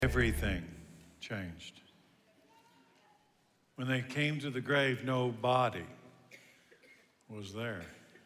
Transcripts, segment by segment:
Everything changed. When they came to the grave, no body was there.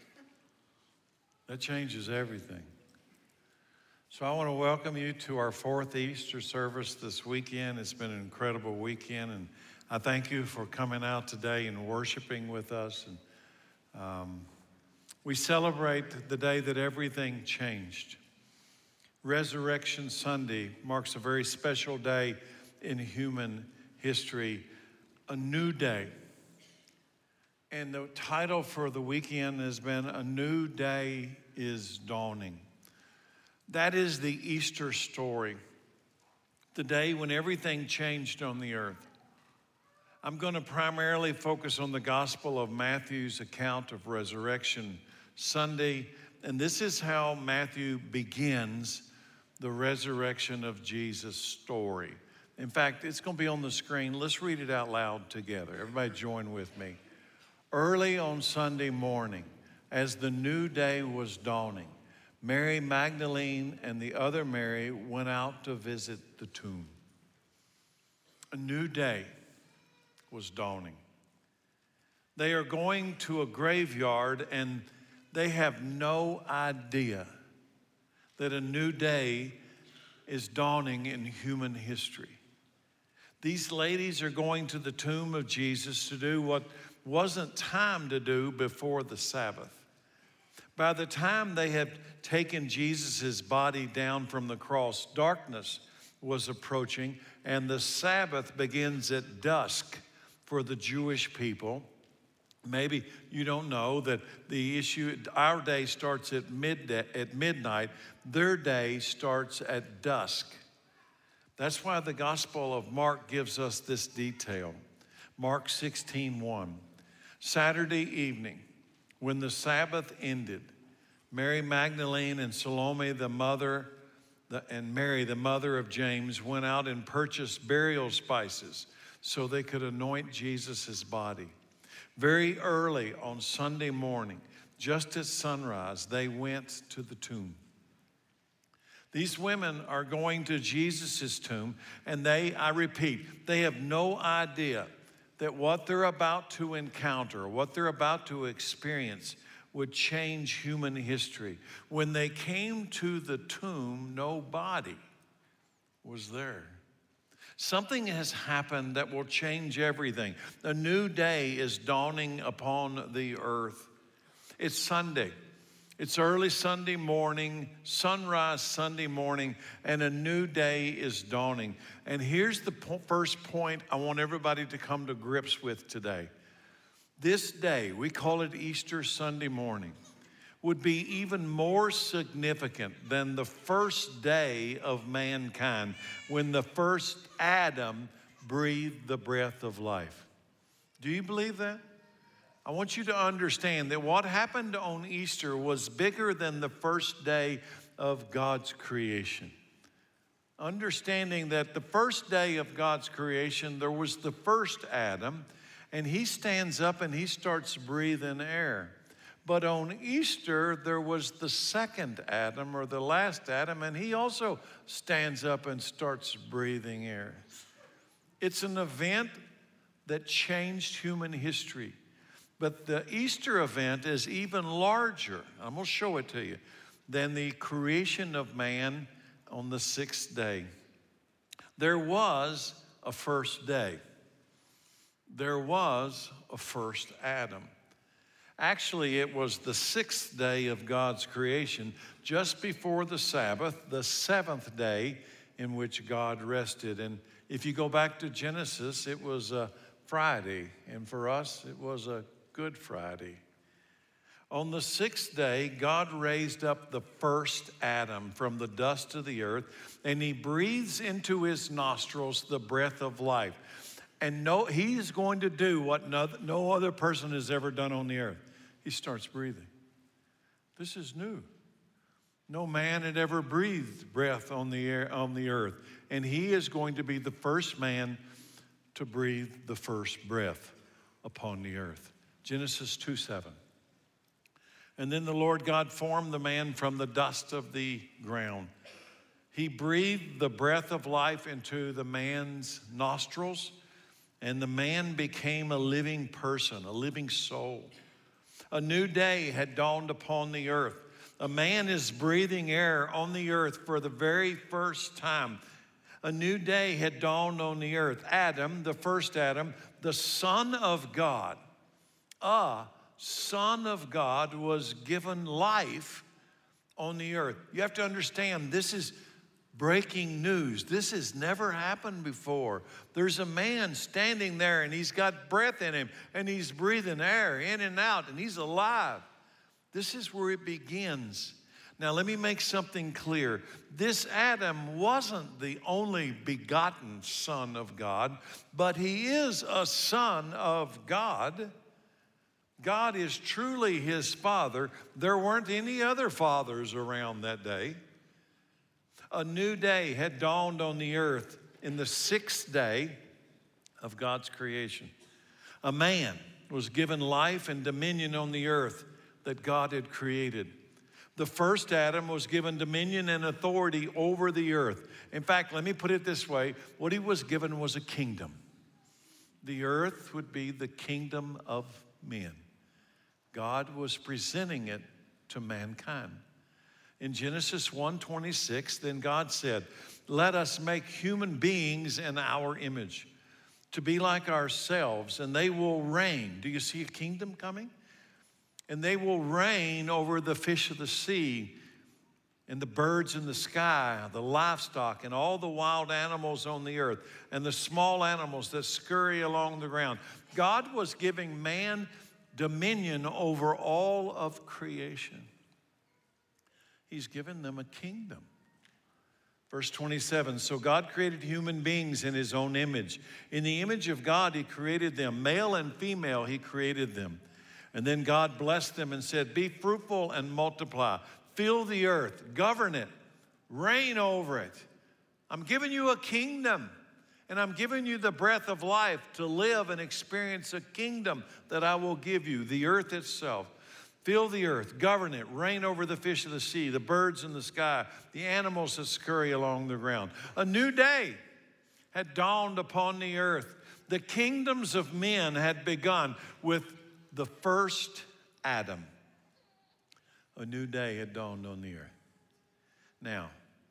That changes everything. So I want to welcome you to our fourth Easter service this weekend. It's been an incredible weekend, and I thank you for coming out today and worshiping with us. And we celebrate the day that everything changed. Resurrection Sunday marks a very special day in human history, a new day. And the title for the weekend has been A New Day is Dawning. That is the Easter story, the day when everything changed on the earth. I'm going to primarily focus on the Gospel of Matthew's account of Resurrection Sunday, and this is how Matthew begins the resurrection of Jesus story. In fact, it's going to be on the screen. Let's read it out loud together. Everybody join with me. Early on Sunday morning, as the new day was dawning, Mary Magdalene and the other Mary went out to visit the tomb. A new day was dawning. They are going to a graveyard, and they have no idea that a new day is dawning in human history. These ladies are going to the tomb of Jesus to do what wasn't time to do before the Sabbath. By the time they had taken Jesus' body down from the cross, darkness was approaching, and the Sabbath begins at dusk for the Jewish people. Maybe you don't know that our day starts at midnight. Their day starts at dusk. That's why the Gospel of Mark gives us this detail. Mark 16:1. Saturday evening, when the Sabbath ended, Mary Magdalene and Salome, and Mary, the mother of James, went out and purchased burial spices so they could anoint Jesus' body. Very early on Sunday morning, just at sunrise, they went to the tomb. These women are going to Jesus' tomb, and I repeat, they have no idea that what they're about to encounter, what they're about to experience, would change human history. When they came to the tomb, no body was there. Something has happened that will change everything. A new day is dawning upon the earth. It's Sunday. It's early Sunday morning, sunrise Sunday morning, and a new day is dawning. And here's the first point I want everybody to come to grips with today. This day, we call it Easter Sunday morning, would be even more significant than the first day of mankind when the first Adam breathed the breath of life. Do you believe that? I want you to understand that what happened on Easter was bigger than the first day of God's creation. Understanding that the first day of God's creation, there was the first Adam, and he stands up and he starts breathing air. But on Easter, there was the second Adam, or the last Adam, and he also stands up and starts breathing air. It's an event that changed human history. But the Easter event is even larger, I'm going to show it to you, than the creation of man on the sixth day. There was a first day. There was a first Adam. Actually, it was the sixth day of God's creation, just before the Sabbath, the seventh day in which God rested. And if you go back to Genesis, it was a Friday, and for us, it was a Good Friday. On the sixth day, God raised up the first Adam from the dust of the earth, and he breathes into his nostrils the breath of life. And he's going to do what no other person has ever done on the earth. He starts breathing. This is new. No man had ever breathed breath on the earth. And he is going to be the first man to breathe the first breath upon the earth. Genesis 2:7. And then the Lord God formed the man from the dust of the ground. He breathed the breath of life into the man's nostrils, and the man became a living person, a living soul. A new day had dawned upon the earth. A man is breathing air on the earth for the very first time. A new day had dawned on the earth. Adam, the first Adam, the Son of God, a Son of God, was given life on the earth. You have to understand, this is breaking news. This has never happened before. There's a man standing there, and he's got breath in him, and he's breathing air in and out, and he's alive. This is where it begins. Now, let me make something clear. This Adam wasn't the only begotten Son of God, but he is a son of God. God is truly his Father. There weren't any other fathers around that day. A new day had dawned on the earth in the sixth day of God's creation. A man was given life and dominion on the earth that God had created. The first Adam was given dominion and authority over the earth. In fact, let me put it this way. What he was given was a kingdom. The earth would be the kingdom of men. God was presenting it to mankind. In Genesis 1:26, then God said, "Let us make human beings in our image, to be like ourselves, and they will reign." Do you see a kingdom coming? "And they will reign over the fish of the sea, and the birds in the sky, the livestock, and all the wild animals on the earth, and the small animals that scurry along the ground." God was giving man dominion over all of creation. He's given them a kingdom. Verse 27, so God created human beings in his own image. In the image of God, he created them. Male and female, he created them. And then God blessed them and said, "Be fruitful and multiply. Fill the earth, govern it, reign over it. I'm giving you a kingdom, and I'm giving you the breath of life to live and experience a kingdom that I will give you, the earth itself. Fill the earth, govern it, reign over the fish of the sea, the birds in the sky, the animals that scurry along the ground." A new day had dawned upon the earth. The kingdoms of men had begun with the first Adam. A new day had dawned on the earth. Now,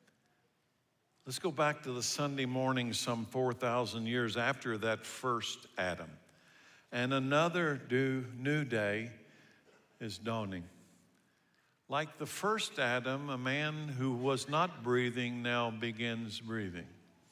let's go back to the Sunday morning some 4,000 years after that first Adam. And another new day is dawning. Like the first Adam, a man who was not breathing now begins breathing.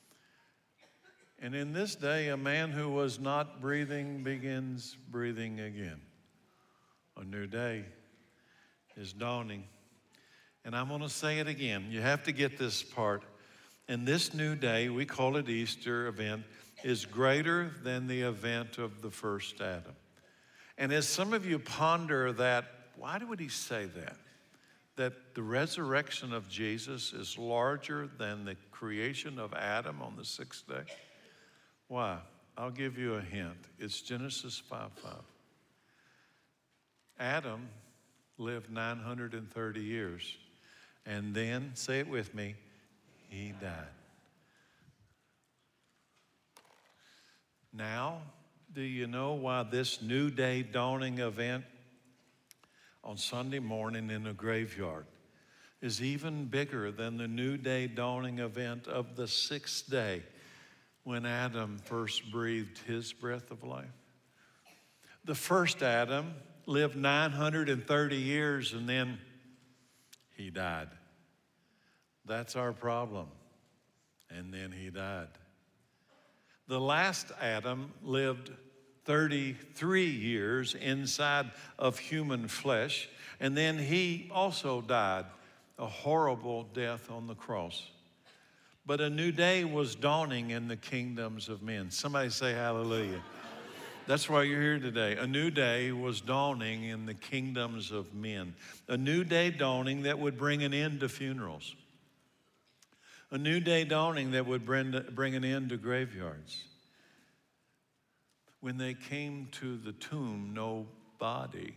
And in this day, a man who was not breathing begins breathing again. A new day is dawning. And I'm going to say it again. You have to get this part. And this new day, we call it Easter event, is greater than the event of the first Adam. And as some of you ponder that, why would he say that? That the resurrection of Jesus is larger than the creation of Adam on the sixth day? Why? I'll give you a hint. It's Genesis 5:5. Adam lived 930 years, and then, say it with me, he died. Now, do you know why this new day dawning event on Sunday morning in a graveyard is even bigger than the new day dawning event of the sixth day when Adam first breathed his breath of life? The first Adam lived 930 years and then he died. That's our problem. And then he died. The last Adam lived 33 years inside of human flesh, and then he also died a horrible death on the cross. But a new day was dawning in the kingdoms of men. Somebody say hallelujah. That's why you're here today. A new day was dawning in the kingdoms of men. A new day dawning that would bring an end to funerals. A new day dawning that would bring an end to graveyards. When they came to the tomb, no body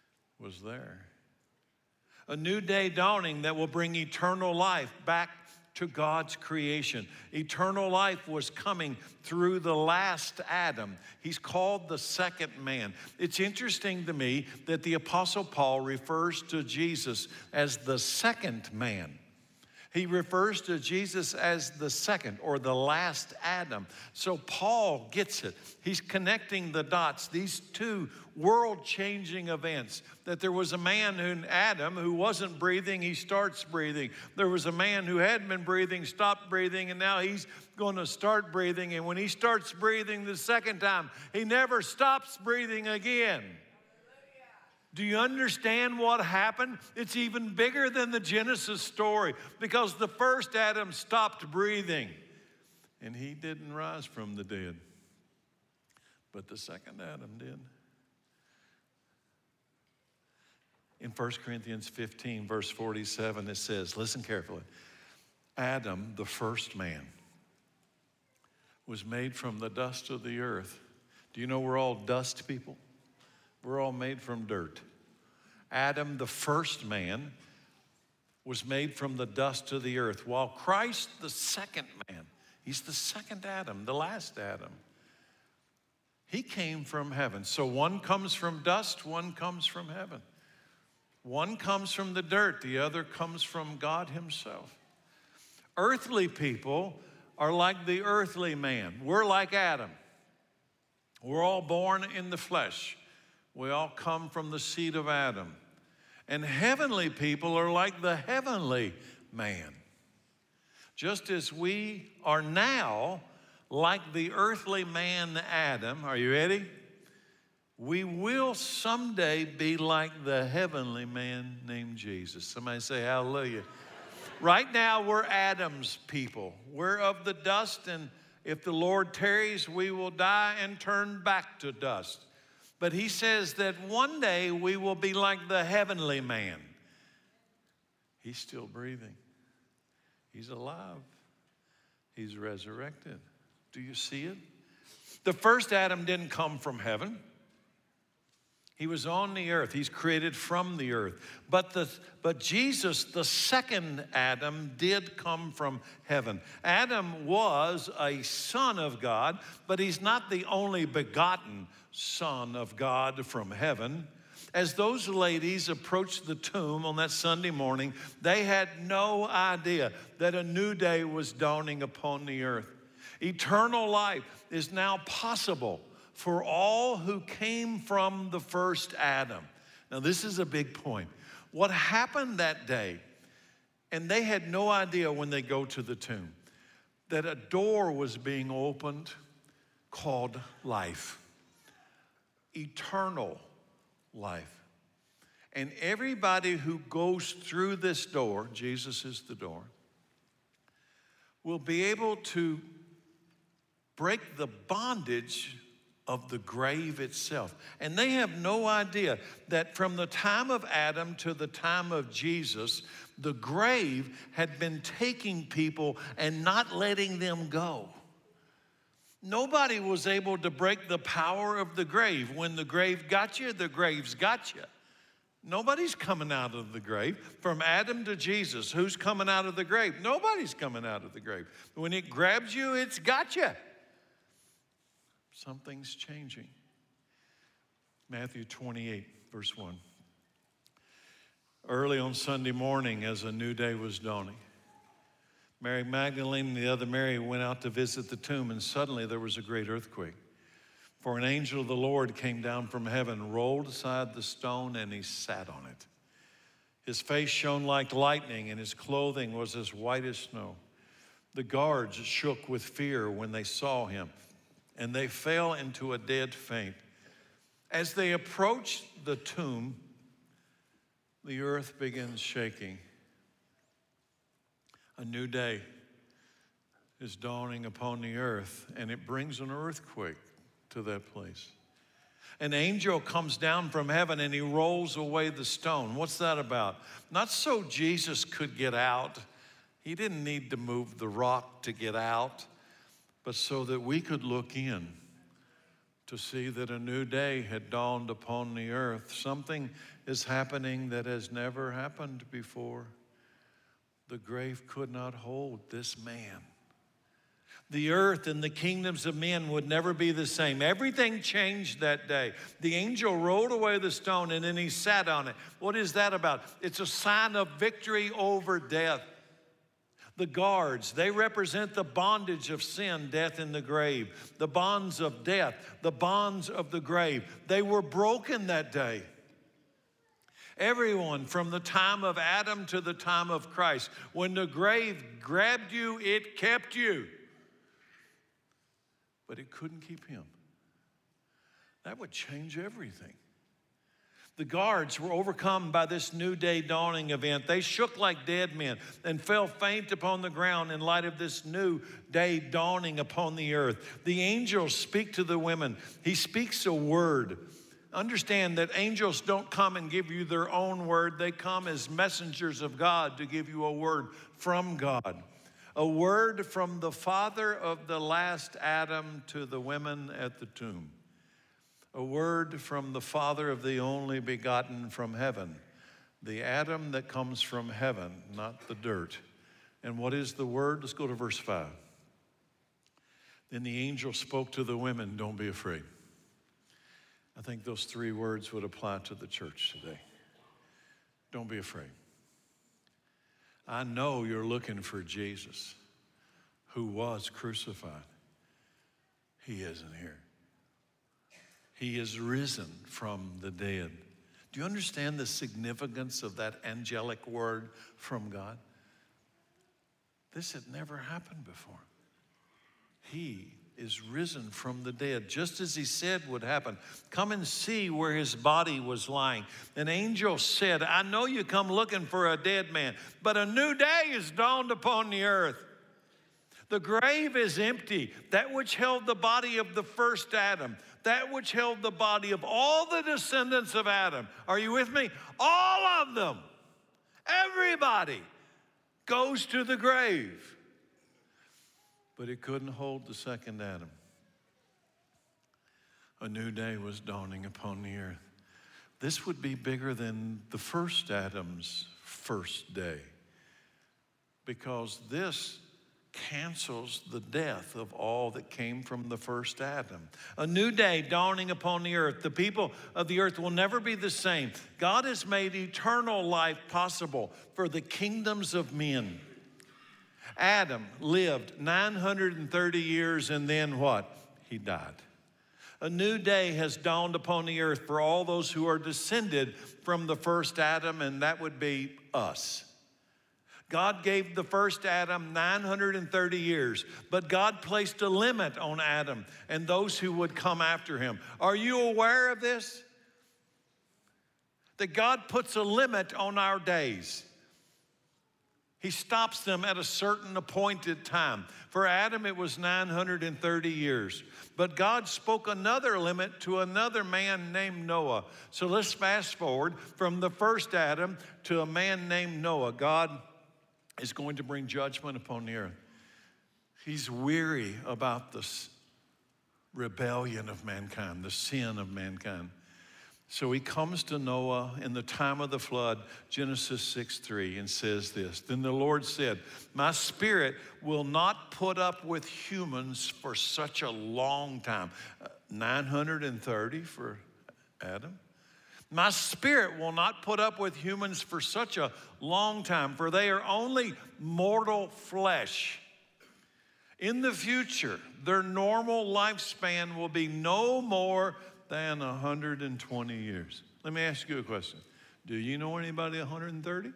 was there. A new day dawning that will bring eternal life back to God's creation. Eternal life was coming through the last Adam. He's called the second man. It's interesting to me that the Apostle Paul refers to Jesus as the second man. He refers to Jesus as the second or the last Adam. So Paul gets it. He's connecting the dots, these two world-changing events. That there was a man, Adam, who wasn't breathing, he starts breathing. There was a man who had been breathing, stopped breathing, and now he's going to start breathing. And when he starts breathing the second time, he never stops breathing again. Do you understand what happened? It's even bigger than the Genesis story because the first Adam stopped breathing and he didn't rise from the dead. But the second Adam did. In 1 Corinthians 15, verse 47, it says, listen carefully, Adam, the first man, was made from the dust of the earth. Do you know we're all dust people? We're all made from dirt. Adam, the first man, was made from the dust of the earth, while Christ, the second man, he's the second Adam, the last Adam. He came from heaven. So one comes from dust, one comes from heaven. One comes from the dirt, the other comes from God himself. Earthly people are like the earthly man. We're like Adam. We're all born in the flesh. We all come from the seed of Adam. And heavenly people are like the heavenly man. Just as we are now like the earthly man Adam, are you ready? We will someday be like the heavenly man named Jesus. Somebody say hallelujah. Right now we're Adam's people. We're of the dust, and if the Lord tarries, we will die and turn back to dust. But he says that one day we will be like the heavenly man. He's still breathing. He's alive. He's resurrected. Do you see it? The first Adam didn't come from heaven. He was on the earth. He's created from the earth. But Jesus, the second Adam, did come from heaven. Adam was a son of God, but he's not the only begotten Son of God from heaven. As those ladies approached the tomb on that Sunday morning, they had no idea that a new day was dawning upon the earth. Eternal life is now possible for all who came from the first Adam. Now, this is a big point. What happened that day, and they had no idea when they go to the tomb, that a door was being opened called life. Eternal life. And everybody who goes through this door, Jesus is the door, will be able to break the bondage of the grave itself. And they have no idea that from the time of Adam to the time of Jesus, the grave had been taking people and not letting them go. Nobody was able to break the power of the grave. When the grave got you, the grave's got you. Nobody's coming out of the grave. From Adam to Jesus, who's coming out of the grave? Nobody's coming out of the grave. When it grabs you, it's got you. Something's changing. Matthew 28, verse 1. Early on Sunday morning, as a new day was dawning, Mary Magdalene and the other Mary went out to visit the tomb, and suddenly there was a great earthquake. For an angel of the Lord came down from heaven, rolled aside the stone, and he sat on it. His face shone like lightning, and his clothing was as white as snow. The guards shook with fear when they saw him, and they fell into a dead faint. As they approached the tomb, the earth begins shaking. A new day is dawning upon the earth, and it brings an earthquake to that place. An angel comes down from heaven and he rolls away the stone. What's that about? Not so Jesus could get out. He didn't need to move the rock to get out, but so that we could look in to see that a new day had dawned upon the earth. Something is happening that has never happened before. The grave could not hold this man. The earth and the kingdoms of men would never be the same. Everything changed that day. The angel rolled away the stone and then he sat on it. What is that about? It's a sign of victory over death. The guards, they represent the bondage of sin, death, and the grave. The bonds of death, the bonds of the grave. They were broken that day. Everyone from the time of Adam to the time of Christ. When the grave grabbed you, it kept you. But it couldn't keep him. That would change everything. The guards were overcome by this new day dawning event. They shook like dead men and fell faint upon the ground in light of this new day dawning upon the earth. The angels speak to the women. He speaks a word. Understand that angels don't come and give you their own word. They come as messengers of God to give you a word from God. A word from the father of the last Adam to the women at the tomb. A word from the Father of the only begotten from heaven. The Adam that comes from heaven, not the dirt. And what is the word? Let's go to verse 5. Then the angel spoke to the women, don't be afraid. I think those three words would apply to the church today. Don't be afraid. I know you're looking for Jesus, who was crucified. He isn't here. He is risen from the dead. Do you understand the significance of that angelic word from God? This had never happened before. He is risen from the dead, just as he said would happen. Come and see where his body was lying. An angel said, I know you come looking for a dead man, but a new day is dawned upon the earth. The grave is empty, that which held the body of the first Adam, that which held the body of all the descendants of Adam. Are you with me? All of them, everybody goes to the grave. But it couldn't hold the second Adam. A new day was dawning upon the earth. This would be bigger than the first Adam's first day, because this cancels the death of all that came from the first Adam. A new day dawning upon the earth. The people of the earth will never be the same. God has made eternal life possible for the kingdoms of men. Adam lived 930 years and then what? He died. A new day has dawned upon the earth for all those who are descended from the first Adam, and that would be us. God gave the first Adam 930 years, but God placed a limit on Adam and those who would come after him. Are you aware of this? That God puts a limit on our days. He stops them at a certain appointed time. For Adam, it was 930 years. But God spoke another limit to another man named Noah. So let's fast forward from the first Adam to a man named Noah. God is going to bring judgment upon the earth. He's weary about this rebellion of mankind, the sin of mankind. So he comes to Noah in the time of the flood, Genesis 6:3, and says this. Then the Lord said, my spirit will not put up with humans for such a long time. 930 for Adam. My spirit will not put up with humans for such a long time, for they are only mortal flesh. In the future, their normal lifespan will be no more than 120 years. Let me ask you a question. Do you know anybody 130?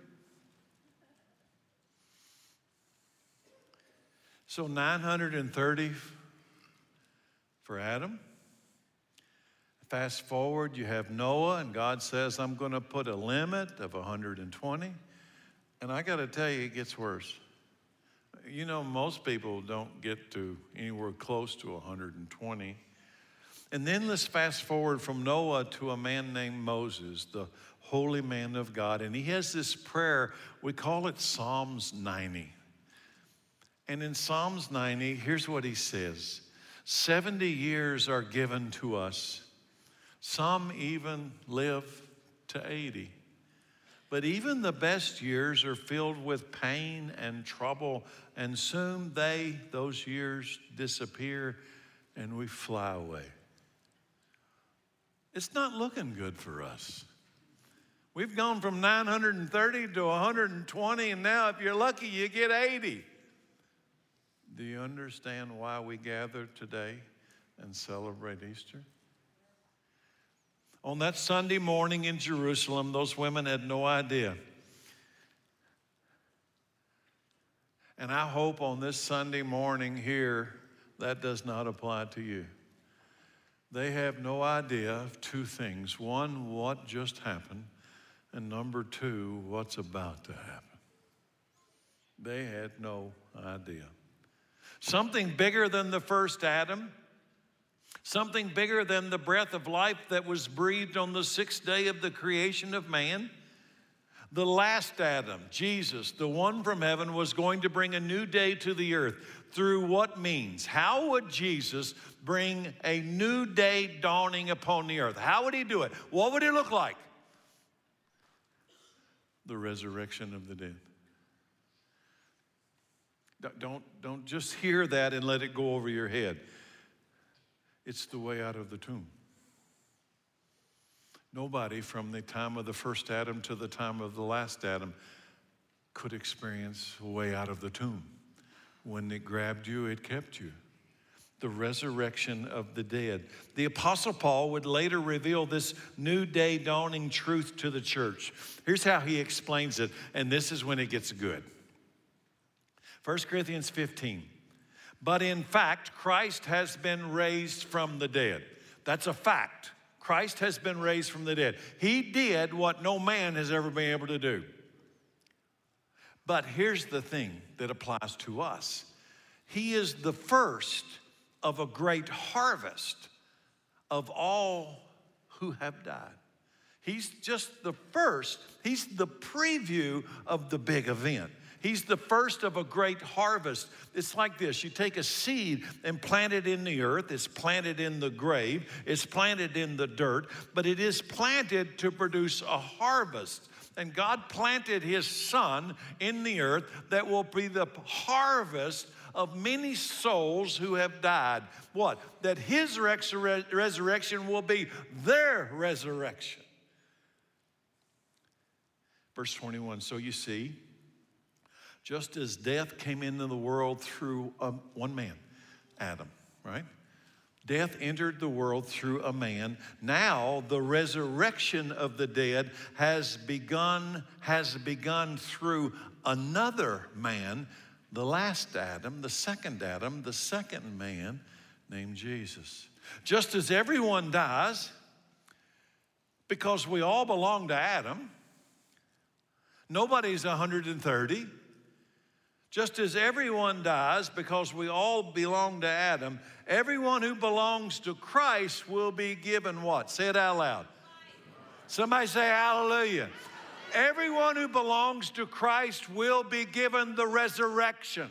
So 930 for Adam. Fast forward, you have Noah, and God says, I'm going to put a limit of 120. And I got to tell you, it gets worse. You know, most people don't get to anywhere close to 120. And then let's fast forward from Noah to a man named Moses, the holy man of God. And he has this prayer, we call it Psalms 90. And in Psalms 90, here's what he says. 70 years are given to us. Some even live to 80. But even the best years are filled with pain and trouble, and soon those years disappear and we fly away. It's not looking good for us. We've gone from 930 to 120, and now if you're lucky, you get 80. Do you understand why we gather today and celebrate Easter? On that Sunday morning in Jerusalem, those women had no idea. And I hope on this Sunday morning here, that does not apply to you. They have no idea of two things. One, what just happened, and number two, what's about to happen. They had no idea. Something bigger than the first Adam, something bigger than the breath of life that was breathed on the sixth day of the creation of man. The last Adam, Jesus, the one from heaven, was going to bring a new day to the earth. Through what means? How would Jesus bring a new day dawning upon the earth? How would he do it? What would it look like? The resurrection of the dead. Don't just hear that and let it go over your head. It's the way out of the tomb. Nobody from the time of the first Adam to the time of the last Adam could experience a way out of the tomb. When it grabbed you, it kept you. The resurrection of the dead. The Apostle Paul would later reveal this new day dawning truth to the church. Here's how he explains it, and this is when it gets good. 1 Corinthians 15. But in fact, Christ has been raised from the dead. That's a fact. Christ has been raised from the dead. He did what no man has ever been able to do. But here's the thing that applies to us. He is the first of a great harvest of all who have died. He's just the first. He's the preview of the big event. He's the first of a great harvest. It's like this. You take a seed and plant it in the earth. It's planted in the grave. It's planted in the dirt. But it is planted to produce a harvest. And God planted his Son in the earth that will be the harvest of many souls who have died. What? That his resurrection will be their resurrection. Verse 21, so you see, just as death came into the world through one man, Adam, right? Death entered the world through a man. Now the resurrection of the dead has begun through another man, the last Adam, the second man named Jesus. Just as everyone dies, because we all belong to Adam, nobody's 130. Just as everyone dies because we all belong to Adam, everyone who belongs to Christ will be given what? Say it out loud. Somebody say hallelujah. Everyone who belongs to Christ will be given the resurrection.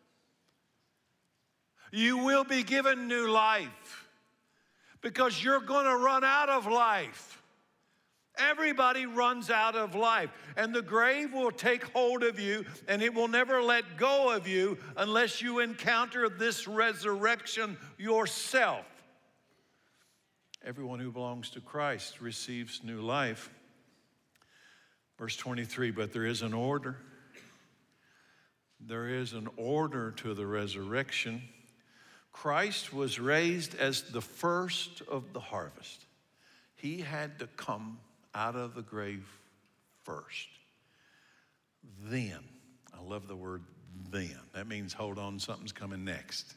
You will be given new life because you're going to run out of life. Everybody runs out of life, and the grave will take hold of you, and it will never let go of you unless you encounter this resurrection yourself. Everyone who belongs to Christ receives new life. Verse 23, but there is an order. There is an order to the resurrection. Christ was raised as the first of the harvest. He had to come out of the grave first. Then, I love the word then. That means hold on, something's coming next.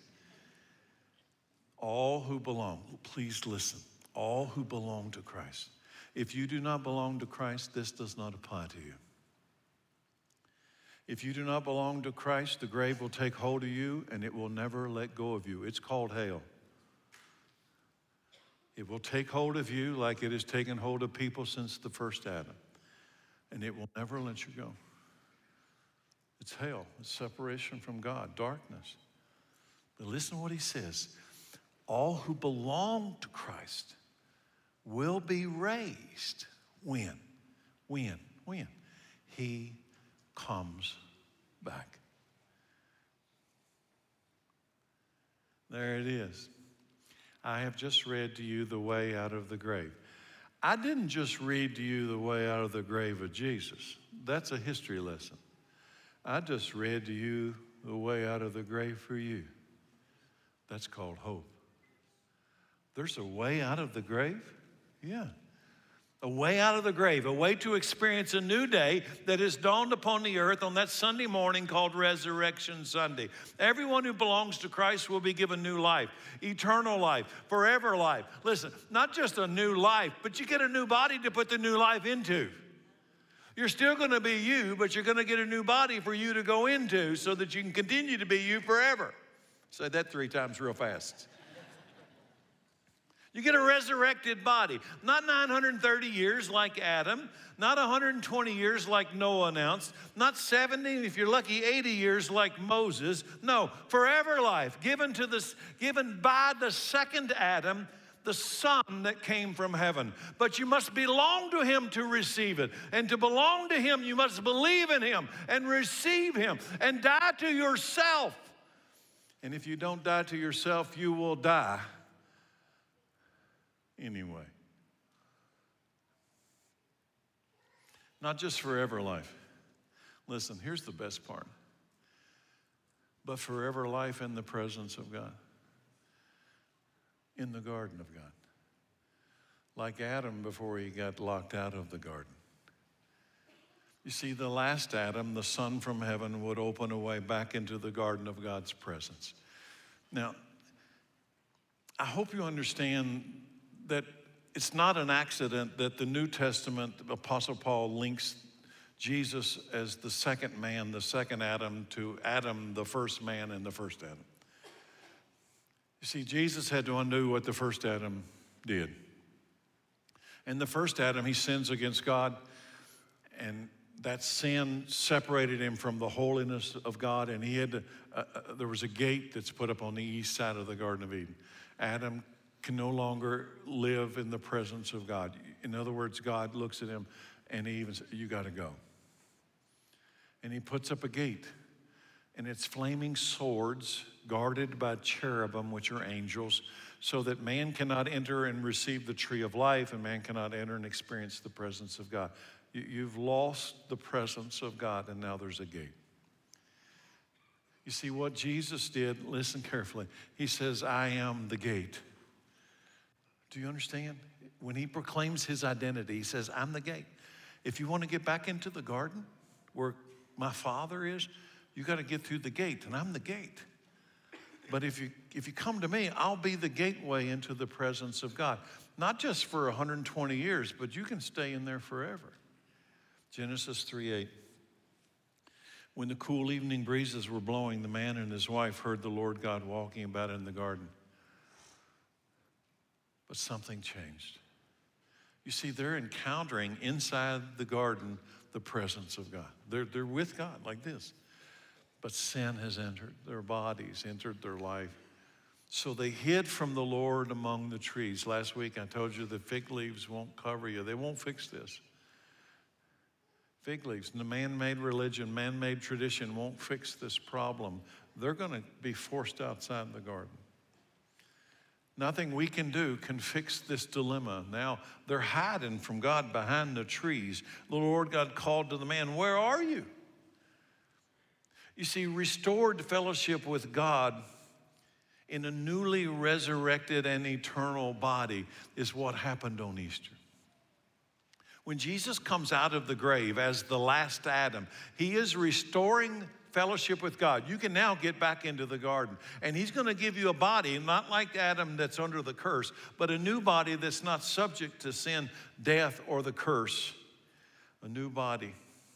All who belong, please listen, all who belong to Christ. If you do not belong to Christ, this does not apply to you. If you do not belong to Christ, the grave will take hold of you and it will never let go of you. It's called hell. It will take hold of you like it has taken hold of people since the first Adam. And it will never let you go. It's hell. It's separation from God, darkness. But listen to what he says. All who belong to Christ will be raised. When? He comes back. There it is. I have just read to you the way out of the grave. I didn't just read to you the way out of the grave of Jesus. That's a history lesson. I just read to you the way out of the grave for you. That's called hope. There's a way out of the grave? Yeah. A way out of the grave, a way to experience a new day that has dawned upon the earth on that Sunday morning called Resurrection Sunday. Everyone who belongs to Christ will be given new life, eternal life, forever life. Listen, not just a new life, but you get a new body to put the new life into. You're still going to be you, but you're going to get a new body for you to go into so that you can continue to be you forever. Say that 3 times real fast. You get a resurrected body, not 930 years like Adam, not 120 years like Noah announced, not 70, if you're lucky, 80 years like Moses. No, forever life given by the second Adam, the Son that came from heaven. But you must belong to him to receive it. And to belong to him, you must believe in him and receive him and die to yourself. And if you don't die to yourself, you will die anyway. Not just forever life. Listen, here's the best part. But forever life in the presence of God. In the garden of God. Like Adam before he got locked out of the garden. You see, the last Adam, the Son from heaven, would open a way back into the garden of God's presence. Now, I hope you understand that it's not an accident that the New Testament, Apostle Paul links Jesus as the second man, the second Adam, to Adam, the first man, and the first Adam. You see, Jesus had to undo what the first Adam did. And the first Adam, he sins against God, and that sin separated him from the holiness of God, and he had to, there was a gate that's put up on the east side of the Garden of Eden. Adam can no longer live in the presence of God. In other words, God looks at him and he even says, you got to go. And he puts up a gate, and it's flaming swords guarded by cherubim, which are angels, so that man cannot enter and receive the tree of life, and man cannot enter and experience the presence of God. You've lost the presence of God, and now there's a gate. You see what Jesus did, listen carefully. He says, I am the gate. Do you understand? When he proclaims his identity, he says, I'm the gate. If you want to get back into the garden where my Father is, you got to get through the gate, and I'm the gate. But if you come to me, I'll be the gateway into the presence of God. Not just for 120 years, but you can stay in there forever. Genesis 3:8. When the cool evening breezes were blowing, the man and his wife heard the Lord God walking about in the garden. But something changed. You see, they're encountering inside the garden the presence of God. They're with God like this. But sin has entered their bodies, entered their life. So they hid from the Lord among the trees. Last week I told you the fig leaves won't cover you. They won't fix this. Fig leaves, the man-made religion, man-made tradition won't fix this problem. They're going to be forced outside the garden. Nothing we can do can fix this dilemma. Now, they're hiding from God behind the trees. The Lord God called to the man, where are you? You see, restored fellowship with God in a newly resurrected and eternal body is what happened on Easter. When Jesus comes out of the grave as the last Adam, he is restoring fellowship with God. You can now get back into the garden. And he's going to give you a body, not like Adam that's under the curse, but a new body that's not subject to sin, death, or the curse. A new body.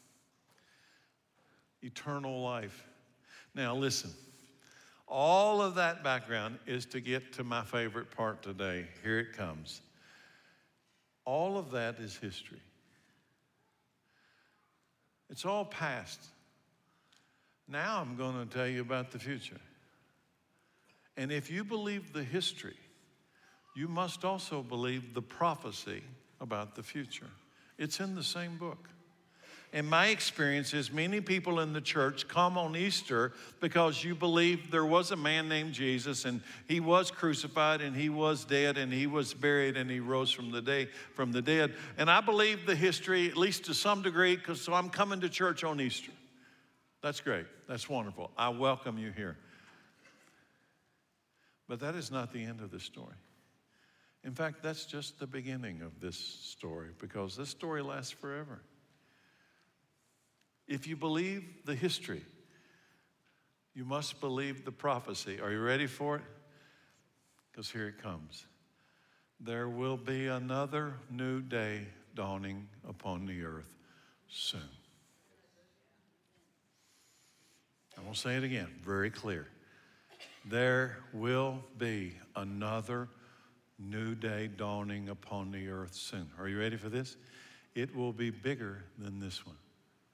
Eternal life. Now listen, all of that background is to get to my favorite part today. Here it comes. All of that is history. It's all past. Now I'm going to tell you about the future. And if you believe the history, you must also believe the prophecy about the future. It's in the same book. in my experience is many people in the church come on Easter because you believe there was a man named Jesus and he was crucified and he was dead and he was buried and he rose from the dead. And I believe the history, at least to some degree, so I'm coming to church on Easter. That's great. That's wonderful. I welcome you here. But that is not the end of the story. In fact, that's just the beginning of this story, because this story lasts forever. If you believe the history, you must believe the prophecy. Are you ready for it? Because here it comes. There will be another new day dawning upon the earth soon. I'm going to say it again, very clear. There will be another new day dawning upon the earth soon. Are you ready for this? It will be bigger than this one.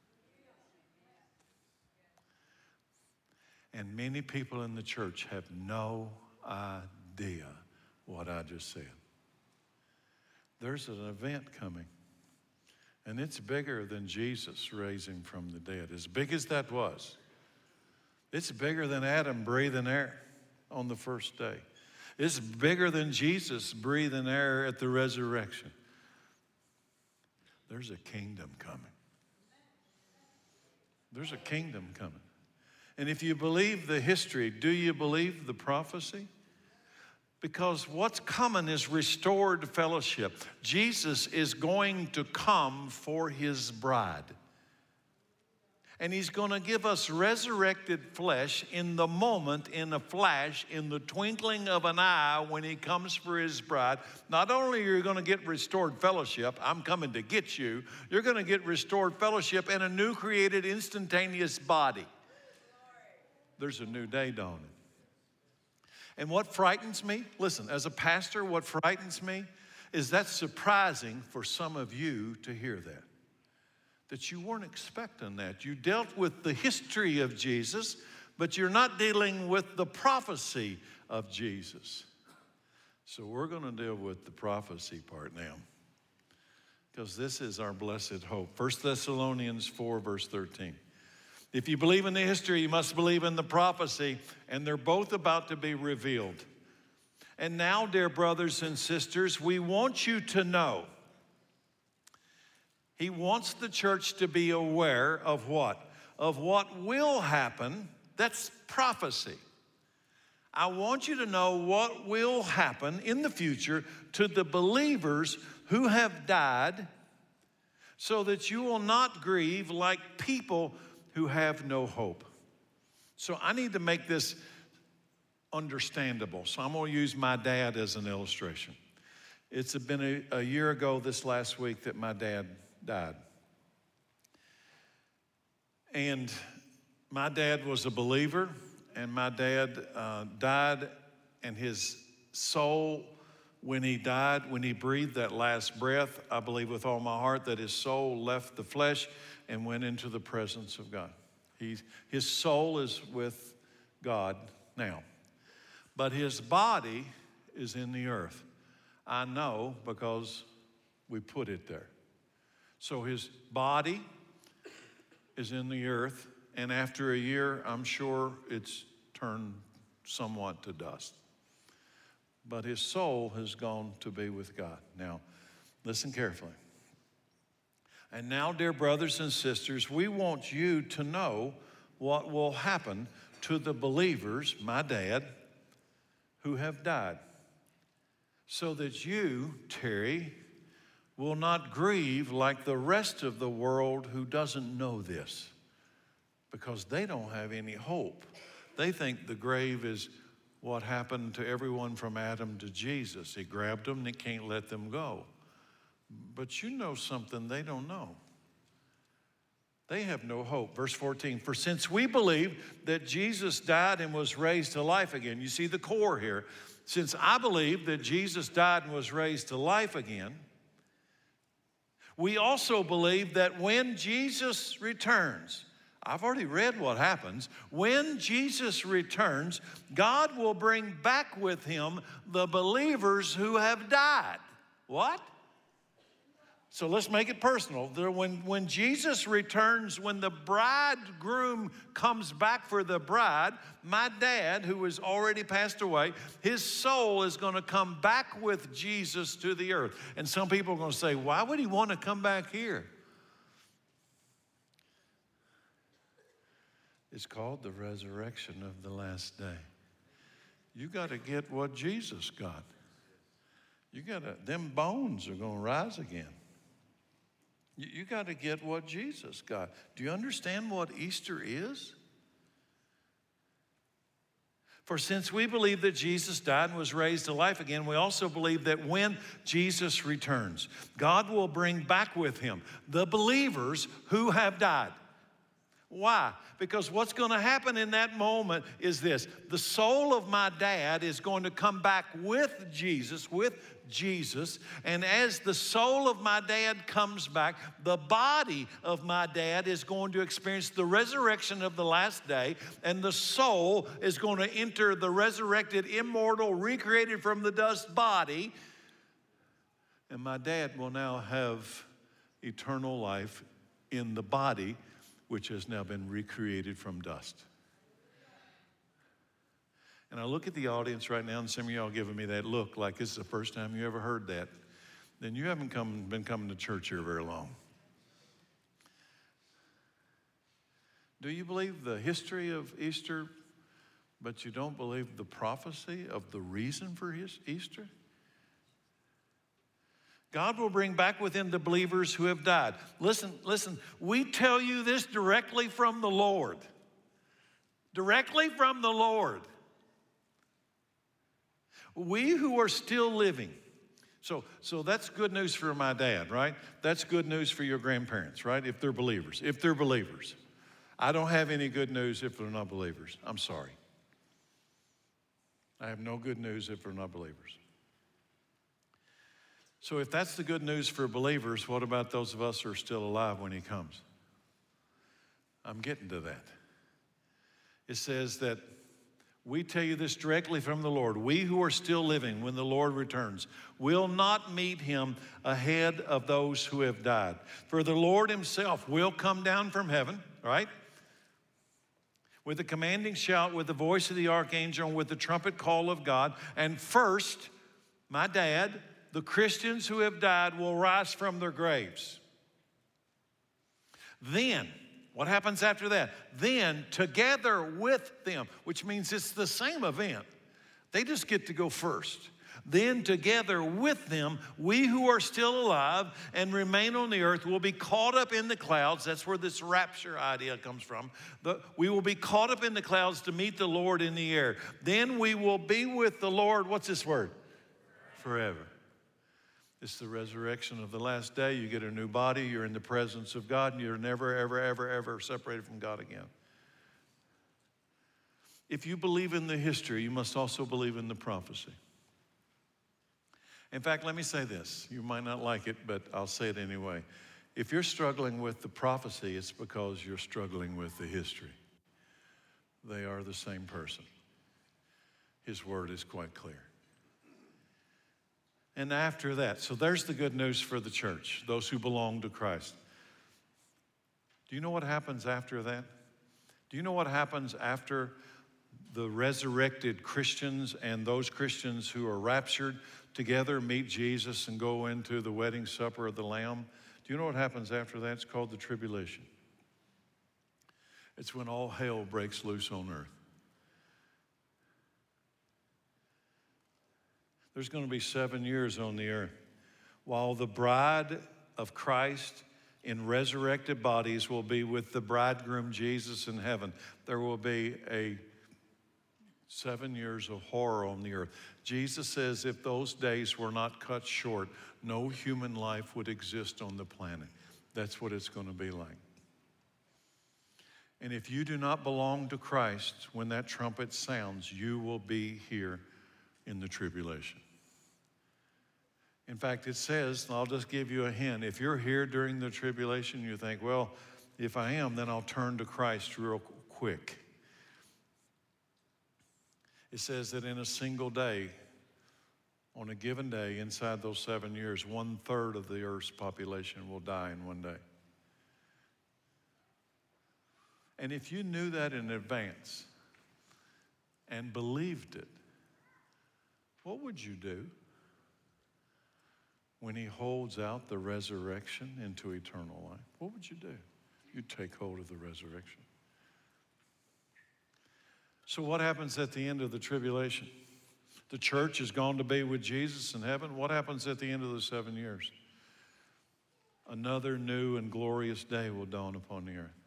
And many people in the church have no idea what I just said. There's an event coming, and it's bigger than Jesus raising from the dead. As big as that was, it's bigger than Adam breathing air on the first day. It's bigger than Jesus breathing air at the resurrection. There's a kingdom coming. There's a kingdom coming. And if you believe the history, do you believe the prophecy? Because what's coming is restored fellowship. Jesus is going to come for his bride. And he's going to give us resurrected flesh in the moment, in a flash, in the twinkling of an eye when he comes for his bride. Not only are you going to get restored fellowship, I'm coming to get you, you're going to get restored fellowship and a new created instantaneous body. There's a new day dawning. And what frightens me, listen, as a pastor, what frightens me is that's surprising for some of you to hear that you weren't expecting that. You dealt with the history of Jesus, but you're not dealing with the prophecy of Jesus. So we're going to deal with the prophecy part now, because this is our blessed hope. 1 Thessalonians 4, verse 13. If you believe in the history, you must believe in the prophecy, and they're both about to be revealed. And now, dear brothers and sisters, we want you to know. He wants the church to be aware of what? Of what will happen. That's prophecy. I want you to know what will happen in the future to the believers who have died, so that you will not grieve like people who have no hope. So I need to make this understandable. So I'm going to use my dad as an illustration. It's been a year ago this last week that my dad died. And my dad was a believer, and my dad died, and his soul, when he died, when he breathed that last breath, I believe with all my heart that his soul left the flesh and went into the presence of God. His soul is with God now. But his body is in the earth. I know because we put it there. So his body is in the earth, and after a year, I'm sure it's turned somewhat to dust. But his soul has gone to be with God. Now, listen carefully. And now, dear brothers and sisters, we want you to know what will happen to the believers, my dad, who have died, so that you, Terry, will not grieve like the rest of the world who doesn't know this, because they don't have any hope. They think the grave is what happened to everyone from Adam to Jesus. He grabbed them and he can't let them go. But you know something they don't know. They have no hope. Verse 14, for since we believe that Jesus died and was raised to life again, you see the core here. Since I believe that Jesus died and was raised to life again, we also believe that when Jesus returns, I've already read what happens. When Jesus returns, God will bring back with him the believers who have died. What? So let's make it personal. When Jesus returns, when the bridegroom comes back for the bride, my dad, who has already passed away, his soul is going to come back with Jesus to the earth. And some people are going to say, why would he want to come back here? It's called the resurrection of the last day. You got to get what Jesus got. Them bones are going to rise again. You got to get what Jesus got. Do you understand what Easter is? For since we believe that Jesus died and was raised to life again, we also believe that when Jesus returns, God will bring back with him the believers who have died. Why? Because what's going to happen in that moment is this. The soul of my dad is going to come back with Jesus, and as the soul of my dad comes back, the body of my dad is going to experience the resurrection of the last day, and the soul is going to enter the resurrected, immortal, recreated from the dust body, and my dad will now have eternal life in the body which has now been recreated from dust. And I look at the audience right now, and some of y'all giving me that look like this is the first time you ever heard that. Then you haven't been coming to church here very long. Do you believe the history of Easter, but you don't believe the prophecy of the reason for Easter? God will bring back within the believers who have died. Listen, we tell you this directly from the Lord. Directly from the Lord. We who are still living. So that's good news for my dad, right? That's good news for your grandparents, right? If they're believers. I don't have any good news if they're not believers. I'm sorry. I have no good news if they're not believers. So if that's the good news for believers, what about those of us who are still alive when he comes? I'm getting to that. It says that we tell you this directly from the Lord. We who are still living when the Lord returns will not meet him ahead of those who have died. For the Lord himself will come down from heaven, right? With a commanding shout, with the voice of the archangel, and with the trumpet call of God. And first, my dad, the Christians who have died will rise from their graves. Then, what happens after that? Then, together with them, which means it's the same event. They just get to go first. Then, together with them, we who are still alive and remain on the earth will be caught up in the clouds. That's where this rapture idea comes from. We will be caught up in the clouds to meet the Lord in the air. Then we will be with the Lord, what's this word? Forever. It's the resurrection of the last day. You get a new body. You're in the presence of God, and you're never, ever, ever, ever separated from God again. If you believe in the history, you must also believe in the prophecy. In fact, let me say this. You might not like it, but I'll say it anyway. If you're struggling with the prophecy, it's because you're struggling with the history. They are the same person. His word is quite clear. And after that, so there's the good news for the church, those who belong to Christ. Do you know what happens after that? Do you know what happens after the resurrected Christians and those Christians who are raptured together meet Jesus and go into the wedding supper of the Lamb? Do you know what happens after that? It's called the tribulation. It's when all hell breaks loose on earth. There's going to be 7 years on the earth while the bride of Christ in resurrected bodies will be with the bridegroom Jesus in heaven. There will be 7 years of horror on the earth. Jesus says if those days were not cut short, no human life would exist on the planet. That's what it's going to be like. And if you do not belong to Christ when that trumpet sounds, you will be here in the tribulation. In fact, it says, and I'll just give you a hint, if you're here during the tribulation, you think, well, if I am, then I'll turn to Christ real quick. It says that in a single day, On a given day, inside those 7 years, 1/3 of the earth's population will die in one day. And if you knew that in advance and believed it, what would you do when he holds out the resurrection into eternal life? What would you do? You'd take hold of the resurrection. So what happens at the end of the tribulation? The church is gone to be with Jesus in heaven. What happens at the end of the 7 years? Another new and glorious day will dawn upon the earth.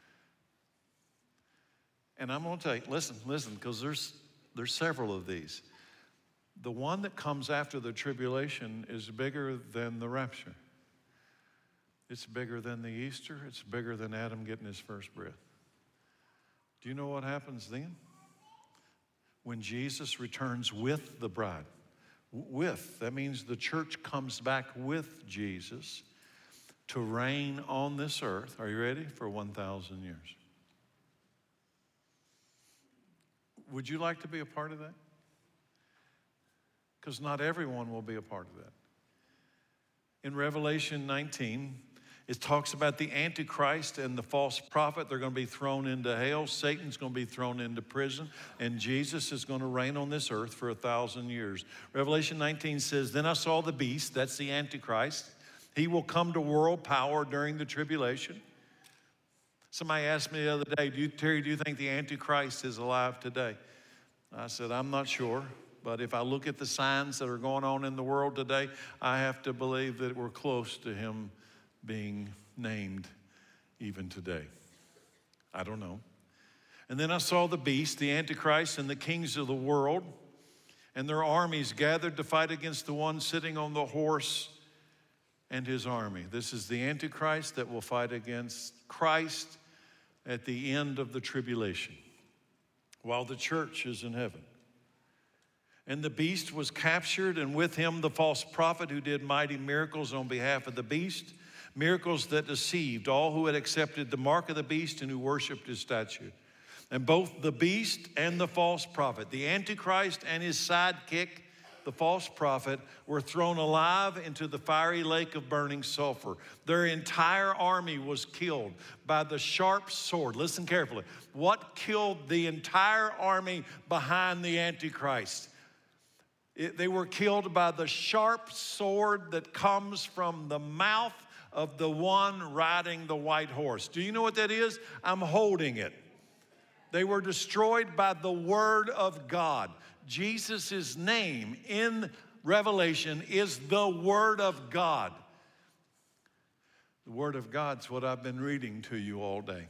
And I'm going to tell you, listen, because there's several of these. The one that comes after the tribulation is bigger than the rapture. It's bigger than the Easter. It's bigger than Adam getting his first breath. Do you know what happens then? When Jesus returns with the bride. That means the church comes back with Jesus to reign on this earth. Are you ready? For 1,000 years. Would you like to be a part of that? Because not everyone will be a part of that. In Revelation 19, it talks about the Antichrist and the false prophet. They're going to be thrown into hell. Satan's going to be thrown into prison. And Jesus is going to reign on this earth for 1,000 years. Revelation 19 says, "Then I saw the beast," that's the Antichrist. "He will come to world power during the tribulation." Somebody asked me the other day, Terry, do you think the Antichrist is alive today? I said, I'm not sure. But if I look at the signs that are going on in the world today, I have to believe that we're close to him being named even today. I don't know. And then I saw the beast, the Antichrist, and the kings of the world, and their armies gathered to fight against the one sitting on the horse and his army. This is the Antichrist that will fight against Christ at the end of the tribulation, while the church is in heaven. And the beast was captured, and with him the false prophet who did mighty miracles on behalf of the beast, miracles that deceived all who had accepted the mark of the beast and who worshiped his statue. And both the beast and the false prophet, the Antichrist and his sidekick, the false prophet, were thrown alive into the fiery lake of burning sulfur. Their entire army was killed by the sharp sword. Listen carefully. What killed the entire army behind the Antichrist? They were killed by the sharp sword that comes from the mouth of the one riding the white horse. Do you know what that is? I'm holding it. They were destroyed by the word of God. Jesus' name in Revelation is the Word of God. The Word of God's what I've been reading to you all day.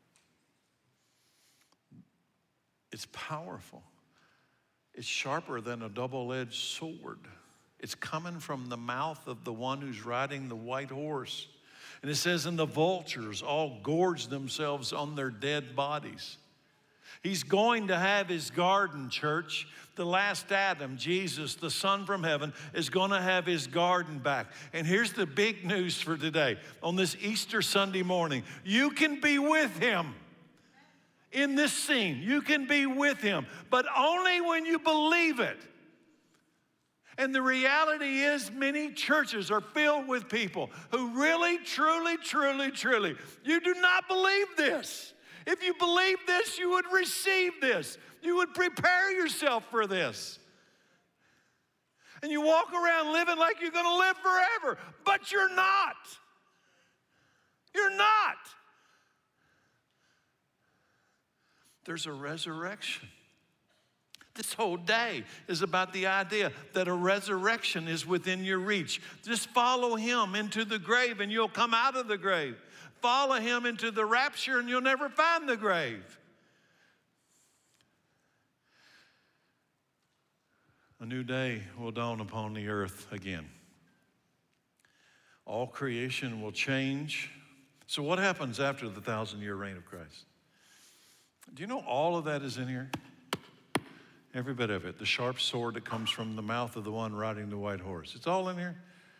It's powerful. It's sharper than a double-edged sword. It's coming from the mouth of the one who's riding the white horse. And it says, and the vultures all gorge themselves on their dead bodies. He's going to have his garden, church. The last Adam, Jesus, the Son from heaven, is going to have his garden back. And here's the big news for today. On this Easter Sunday morning, you can be with him. In this scene, you can be with him, but only when you believe it. And the reality is many churches are filled with people who really, truly, you do not believe this. If you believe this, you would receive this. You would prepare yourself for this. And you walk around living like you're going to live forever, but you're not. You're not. There's a resurrection. This whole day is about the idea that a resurrection is within your reach. Just follow him into the grave and you'll come out of the grave. Follow him into the rapture and you'll never find the grave. A new day will dawn upon the earth again. All creation will change. So what happens after the 1,000-year reign of Christ? Do you know all of that is in here? Every bit of it. The sharp sword that comes from the mouth of the one riding the white horse. It's all in here.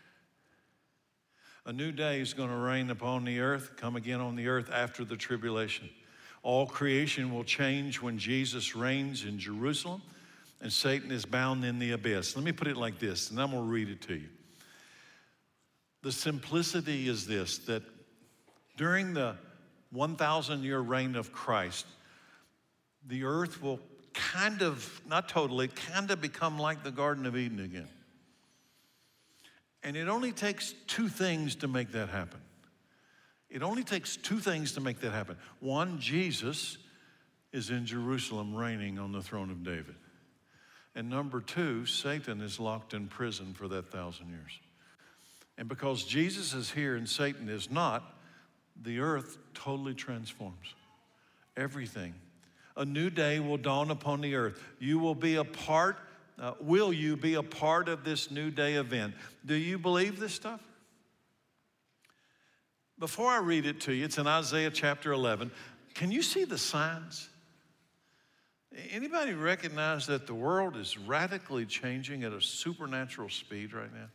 A new day is going to reign upon the earth, come again on the earth after the tribulation. All creation will change when Jesus reigns in Jerusalem. and Satan is bound in the abyss. Let me put it like this, and I'm going to read it to you. The simplicity is this, that during the 1,000-year reign of Christ, the earth will kind of, not totally, kind of become like the Garden of Eden again. And it only takes two things to make that happen. It only takes two things to make that happen. One, Jesus is in Jerusalem reigning on the throne of David. And number two, Satan is locked in prison for that 1,000 years. And because Jesus is here and Satan is not, the earth totally transforms. Everything. A new day will dawn upon the earth. You will be a part, will you be a part of this new day event? Do you believe this stuff? Before I read it to you, it's in Isaiah chapter 11. Can you see the signs? Anybody recognize that the world is radically changing at a supernatural speed right now?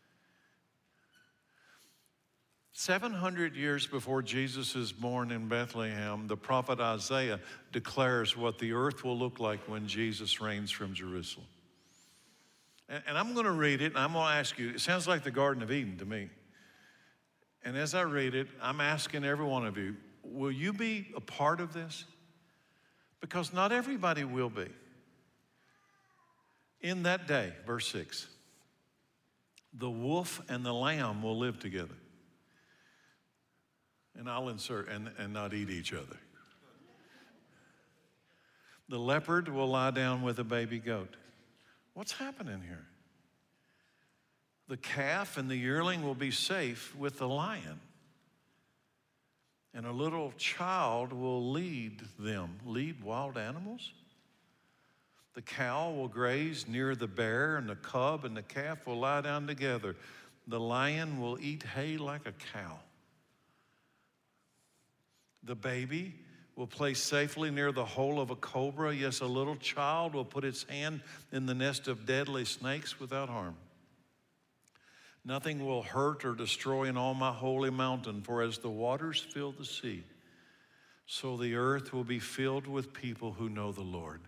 700 years before Jesus is born in Bethlehem, the prophet Isaiah declares what the earth will look like when Jesus reigns from Jerusalem. And I'm going to read it, and I'm going to ask you, it sounds like the Garden of Eden to me. And as I read it, I'm asking every one of you, will you be a part of this? Because not everybody will be. In that day, verse 6, the wolf and the lamb will live together. And I'll insert, and not eat each other. The leopard will lie down with a baby goat. What's happening here? The calf and the yearling will be safe with the lion. And a little child will lead them. Lead wild animals? The cow will graze near the bear, and the cub and the calf will lie down together. The lion will eat hay like a cow. The baby will play safely near the hole of a cobra. Yes, a little child will put its hand in the nest of deadly snakes without harm. Nothing will hurt or destroy in all my holy mountain, for as the waters fill the sea, so the earth will be filled with people who know the Lord.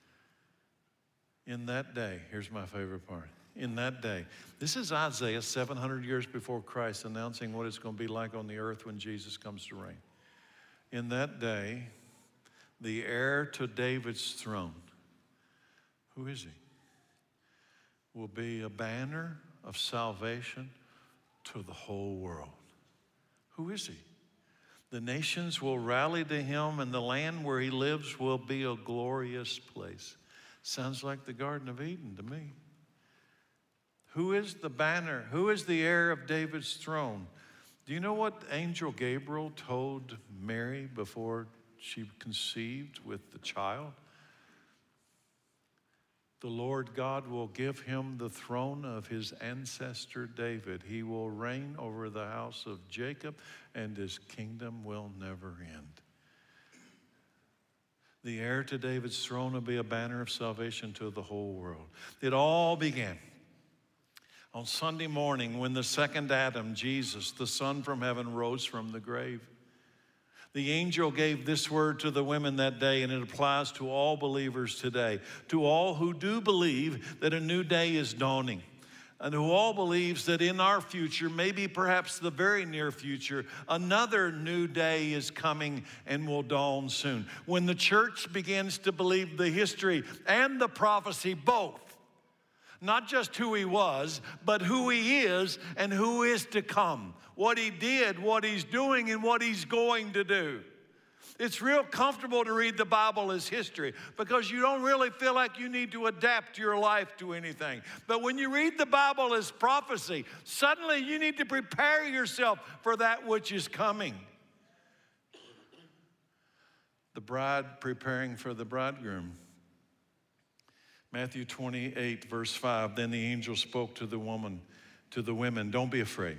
In that day, here's my favorite part. In that day, this is Isaiah 700 years before Christ announcing what it's going to be like on the earth when Jesus comes to reign. In that day, the heir to David's throne, who is he? Will be a banner of salvation to the whole world. Who is he? The nations will rally to him, and the land where he lives will be a glorious place. Sounds like the Garden of Eden to me. Who is the banner? Who is the heir of David's throne? Do you know what Angel Gabriel told Mary before she conceived with the child? The Lord God will give him the throne of his ancestor David. He will reign over the house of Jacob, and his kingdom will never end. The heir to David's throne will be a banner of salvation to the whole world. It all began on Sunday morning when the second Adam, Jesus, the Son from heaven, rose from the grave. The angel gave this word to the women that day, and it applies to all believers today, to all who do believe that a new day is dawning, and who all believes that in our future, maybe perhaps the very near future, another new day is coming and will dawn soon. When the church begins to believe the history and the prophecy both, not just who he was, but who he is and who is to come. What he did, what he's doing, and what he's going to do. It's real comfortable to read the Bible as history because you don't really feel like you need to adapt your life to anything. But when you read the Bible as prophecy, suddenly you need to prepare yourself for that which is coming. The bride preparing for the bridegroom. Matthew 28, verse 5, then the angel spoke to the women, don't be afraid.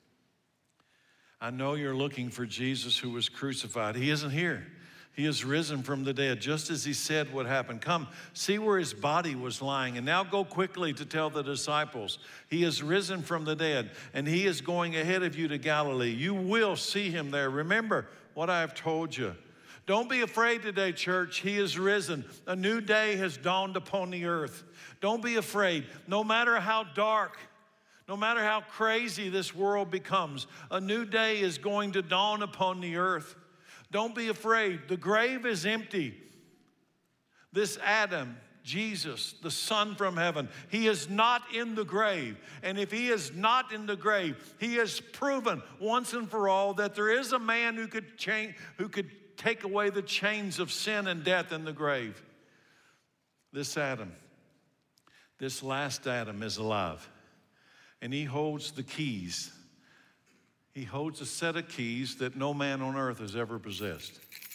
I know you're looking for Jesus who was crucified. He isn't here. He is risen from the dead, just as he said would happen. Come, see where his body was lying, and now go quickly to tell the disciples. He is risen from the dead, and he is going ahead of you to Galilee. You will see him there. Remember what I have told you. Don't be afraid today, church. He is risen. A new day has dawned upon the earth. Don't be afraid. No matter how dark, no matter how crazy this world becomes, a new day is going to dawn upon the earth. Don't be afraid. The grave is empty. This Adam, Jesus, the Son from heaven, he is not in the grave. And if he is not in the grave, he has proven once and for all that there is a man who could take away the chains of sin and death in the grave. This Adam, this last Adam, is alive. And he holds the keys. He holds a set of keys that no man on earth has ever possessed.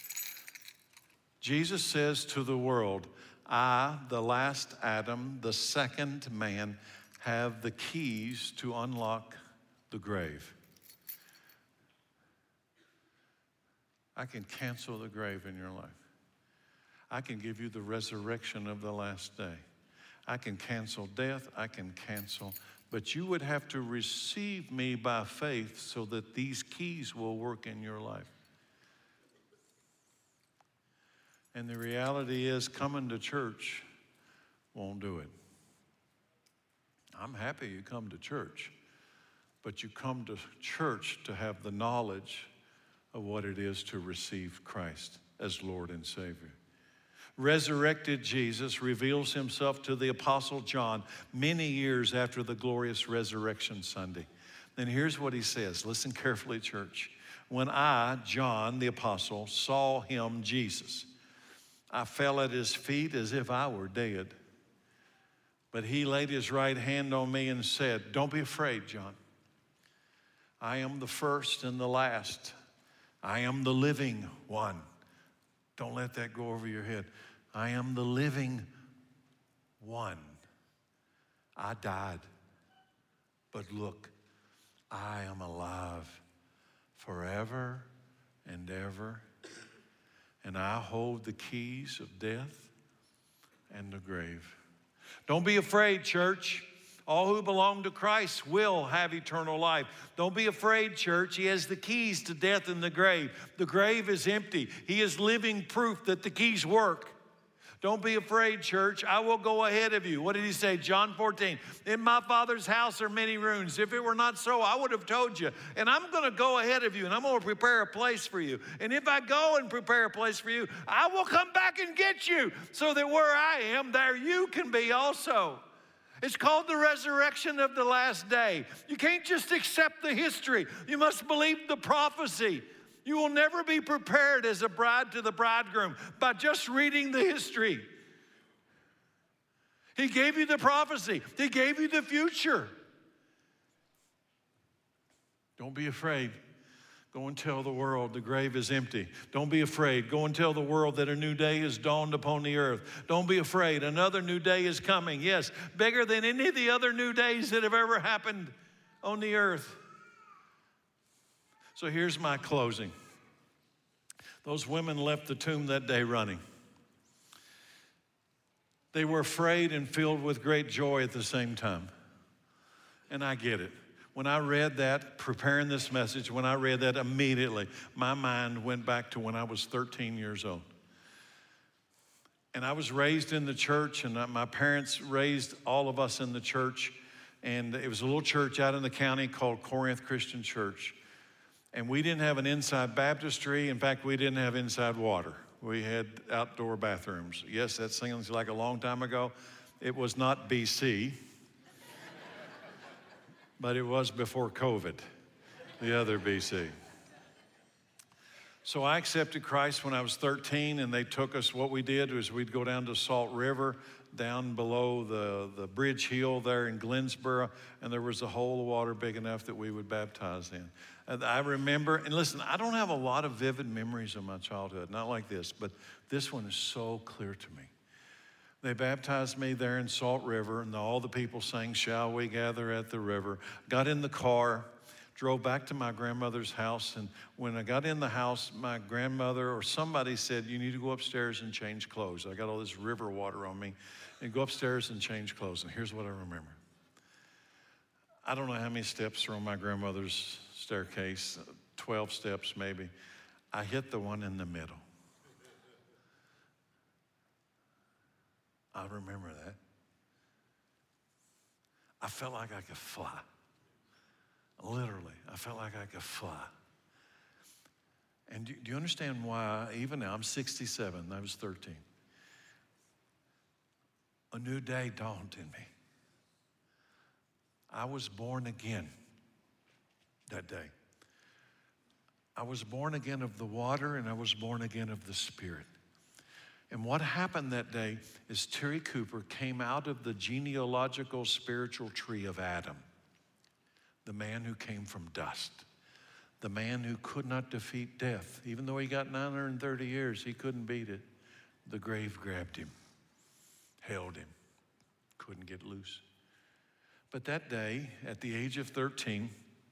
Jesus says to the world, I, the last Adam, the second man, have the keys to unlock the grave. I can cancel the grave in your life. I can give you the resurrection of the last day. I can cancel death. I can cancel, but you would have to receive me by faith so that these keys will work in your life. And the reality is, coming to church won't do it. I'm happy you come to church, but you come to church to have the knowledge of what it is to receive Christ as Lord and Savior. Resurrected Jesus reveals himself to the Apostle John many years after the glorious resurrection Sunday. Then here's what he says. Listen carefully, church. When I, John the Apostle, saw him, Jesus, I fell at his feet as if I were dead. But he laid his right hand on me and said, don't be afraid, John. I am the first and the last. I am the living one. Don't let that go over your head. I am the living one. I died, but look, I am alive forever and ever, and I hold the keys of death and the grave. Don't be afraid, church. All who belong to Christ will have eternal life. Don't be afraid, church. He has the keys to death and the grave. The grave is empty. He is living proof that the keys work. Don't be afraid, church. I will go ahead of you. What did he say? John 14. In my Father's house are many rooms. If it were not so, I would have told you. And I'm going to go ahead of you, and I'm going to prepare a place for you. And if I go and prepare a place for you, I will come back and get you, so that where I am, there you can be also. It's called the resurrection of the last day. You can't just accept the history. You must believe the prophecy. You will never be prepared as a bride to the bridegroom by just reading the history. He gave you the prophecy. He gave you the future. Don't be afraid. Go and tell the world the grave is empty. Don't be afraid. Go and tell the world that a new day has dawned upon the earth. Don't be afraid. Another new day is coming. Yes, bigger than any of the other new days that have ever happened on the earth. So here's my closing. Those women left the tomb that day running. They were afraid and filled with great joy at the same time. And I get it. When I read that, preparing this message, when I read that immediately, my mind went back to when I was 13 years old. And I was raised in the church, and my parents raised all of us in the church. And it was a little church out in the county called Corinth Christian Church. And we didn't have an inside baptistry. In fact, we didn't have inside water. We had outdoor bathrooms. Yes, that seems like a long time ago. It was not BC. But it was before COVID, the other BC. So I accepted Christ when I was 13, and they took us. What we did was we'd go down to Salt River, down below the Bridge Hill there in Glensboro, and there was a hole of water big enough that we would baptize in. And I remember, and listen, I don't have a lot of vivid memories of my childhood, not like this, but this one is so clear to me. They baptized me there in Salt River, and all the people sang, "Shall we gather at the river?" Got in the car, drove back to my grandmother's house, and when I got in the house, my grandmother or somebody said, "You need to go upstairs and change clothes." I got all this river water on me, and go upstairs and change clothes. And here's what I remember. I don't know how many steps are on my grandmother's staircase, 12 steps maybe. I hit the one in the middle. I remember that. I felt like I could fly. Literally, I felt like I could fly. And do you understand why, even now, I'm 67, I was 13. A new day dawned in me. I was born again that day. I was born again of the water, and I was born again of the Spirit. And what happened that day is Terry Cooper came out of the genealogical spiritual tree of Adam, the man who came from dust, the man who could not defeat death. Even though he got 930 years, he couldn't beat it. The grave grabbed him, held him, couldn't get loose. But that day, at the age of 13,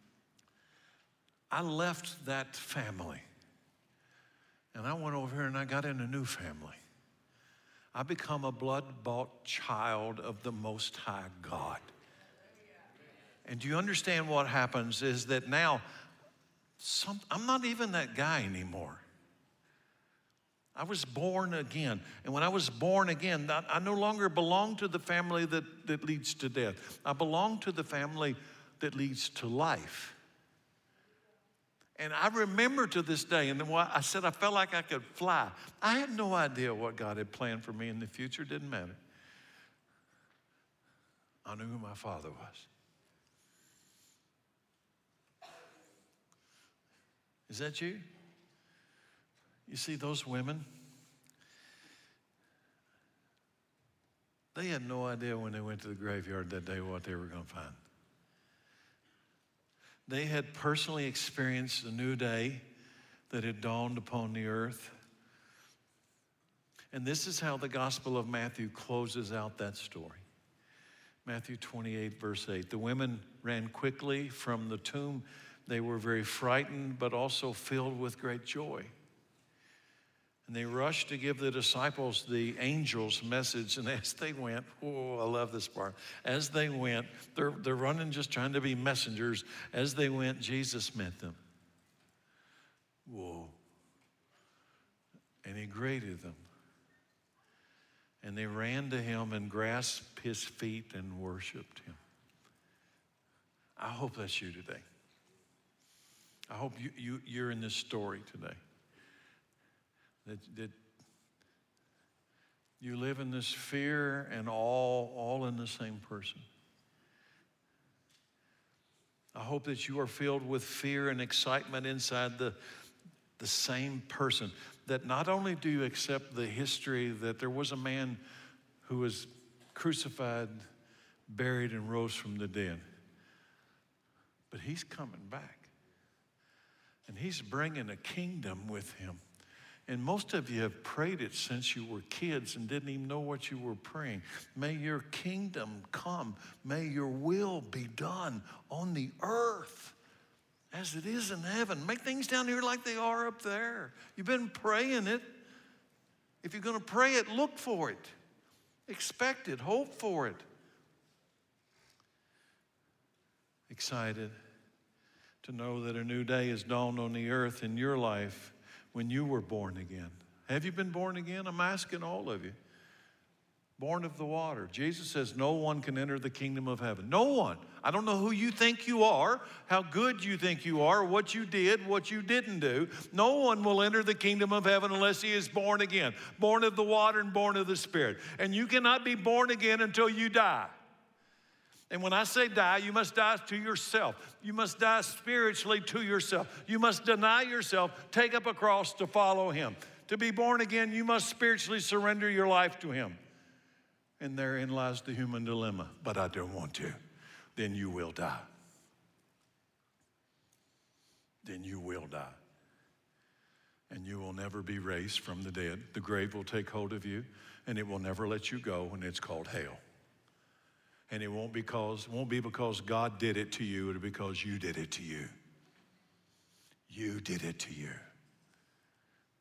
I left that family. And I went over here and I got in a new family. I become a blood-bought child of the Most High God. And do you understand what happens is that now, I'm not even that guy anymore. I was born again. And when I was born again, I no longer belong to the family that leads to death. I belong to the family that leads to life. And I remember to this day, and then I said I felt like I could fly. I had no idea what God had planned for me in the future. It didn't matter. I knew who my Father was. Is that you? You see, those women, they had no idea when they went to the graveyard that day what they were going to find. They had personally experienced a new day that had dawned upon the earth. And this is how the Gospel of Matthew closes out that story. Matthew 28, verse 8. The women ran quickly from the tomb. They were very frightened, but also filled with great joy. And they rushed to give the disciples the angel's message. And as they went, oh, I love this part. As they went, they're running just trying to be messengers. As they went, Jesus met them. Whoa. And he greeted them. And they ran to him and grasped his feet and worshiped him. I hope that's you today. I hope you're in this story today. That you live in this fear and all in the same person. I hope that you are filled with fear and excitement inside the same person. That not only do you accept the history that there was a man who was crucified, buried, and rose from the dead, but he's coming back. And he's bringing a kingdom with him. And most of you have prayed it since you were kids and didn't even know what you were praying. May your kingdom come. May your will be done on the earth as it is in heaven. Make things down here like they are up there. You've been praying it. If you're going to pray it, look for it. Expect it. Hope for it. Excited to know that a new day has dawned on the earth in your life when you were born again. Have you been born again? I'm asking all of you. Born of the water. Jesus says no one can enter the kingdom of heaven. No one. I don't know who you think you are, how good you think you are, what you did, what you didn't do. No one will enter the kingdom of heaven unless he is born again. Born of the water and born of the Spirit. And you cannot be born again until you die. And when I say die, you must die to yourself. You must die spiritually to yourself. You must deny yourself, take up a cross to follow him. To be born again, you must spiritually surrender your life to him. And therein lies the human dilemma. But I don't want to. Then you will die. Then you will die. And you will never be raised from the dead. The grave will take hold of you, and it will never let you go, and it's called hell. And it won't be because God did it to you, it'll be because you did it to you. You did it to you.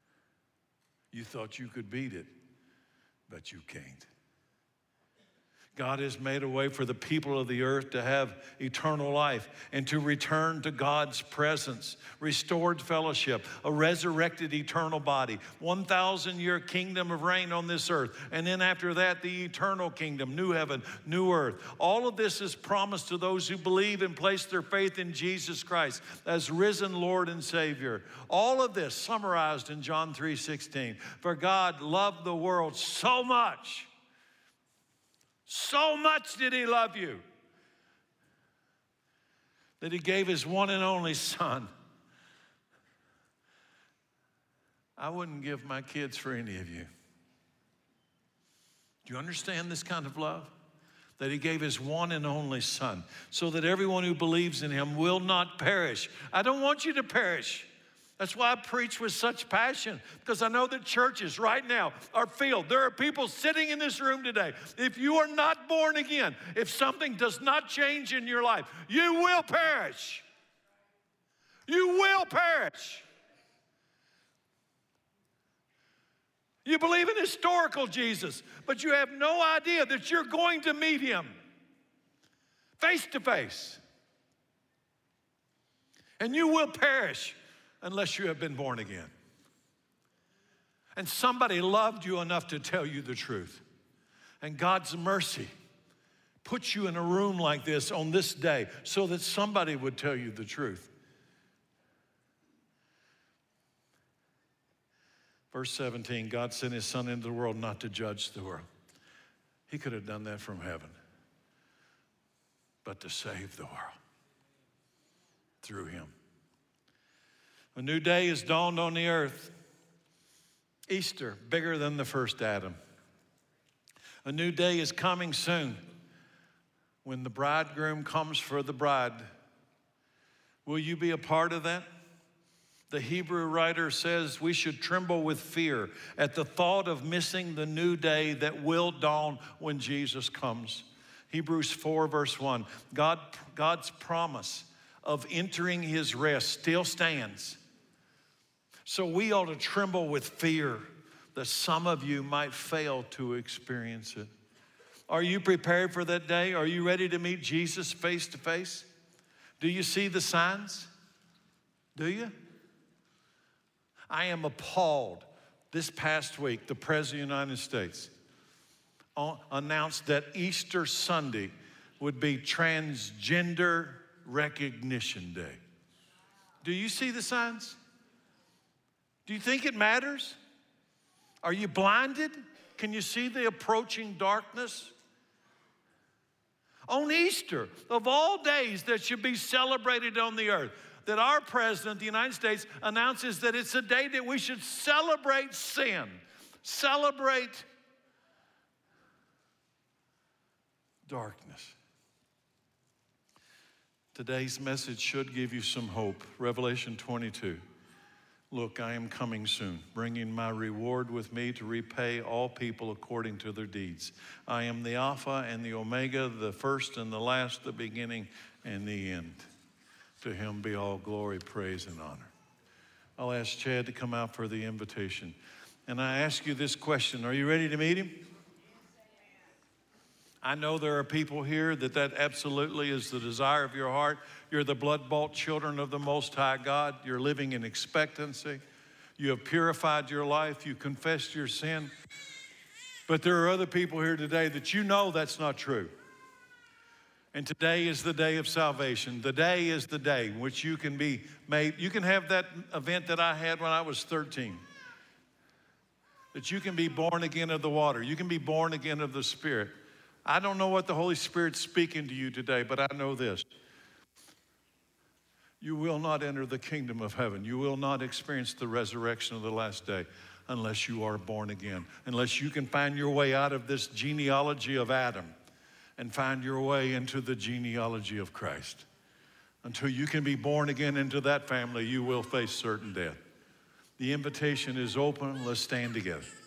You thought you could beat it, but you can't. God has made a way for the people of the earth to have eternal life and to return to God's presence, restored fellowship, a resurrected eternal body, 1,000-year kingdom of reign on this earth, and then after that, the eternal kingdom, new heaven, new earth. All of this is promised to those who believe and place their faith in Jesus Christ as risen Lord and Savior. All of this summarized in John 3:16. For God loved the world so much did he love you, that he gave his one and only Son. I wouldn't give my kids for any of you. Do you understand this kind of love? That he gave his one and only Son, so that everyone who believes in him will not perish. I don't want you to perish. That's why I preach with such passion, because I know that churches right now are filled. There are people sitting in this room today. If you are not born again, if something does not change in your life, you will perish. You will perish. You believe in historical Jesus, but you have no idea that you're going to meet him face to face. And you will perish unless you have been born again. And somebody loved you enough to tell you the truth. And God's mercy puts you in a room like this on this day so that somebody would tell you the truth. Verse 17, God sent his Son into the world not to judge the world. He could have done that from heaven, but to save the world through him. A new day has dawned on the earth. Easter, bigger than the first Adam. A new day is coming soon when the bridegroom comes for the bride. Will you be a part of that? The Hebrew writer says we should tremble with fear at the thought of missing the new day that will dawn when Jesus comes. Hebrews 4 verse 1, God's promise of entering his rest still stands. So we ought to tremble with fear that some of you might fail to experience it. Are you prepared for that day? Are you ready to meet Jesus face to face? Do you see the signs? Do you? I am appalled. This past week, the President of the United States announced that Easter Sunday would be Transgender Recognition Day. Do you see the signs? Do you think it matters? Are you blinded? Can you see the approaching darkness? On Easter, of all days that should be celebrated on the earth, that our President of the United States announces that it's a day that we should celebrate sin, celebrate darkness. Today's message should give you some hope. Revelation 22. Look, I am coming soon, bringing my reward with me to repay all people according to their deeds. I am the Alpha and the Omega, the first and the last, the beginning and the end. To him be all glory, praise, and honor. I'll ask Chad to come out for the invitation. And I ask you this question, are you ready to meet him? I know there are people here that absolutely is the desire of your heart. You're the blood-bought children of the Most High God. You're living in expectancy. You have purified your life. You confessed your sin. But there are other people here today that you know that's not true. And today is the day of salvation. The day is the day in which you can be made. You can have that event that I had when I was 13. That you can be born again of the water. You can be born again of the Spirit. I don't know what the Holy Spirit's speaking to you today, but I know this. You will not enter the kingdom of heaven. You will not experience the resurrection of the last day unless you are born again, unless you can find your way out of this genealogy of Adam and find your way into the genealogy of Christ. Until you can be born again into that family, you will face certain death. The invitation is open. Let's stand together.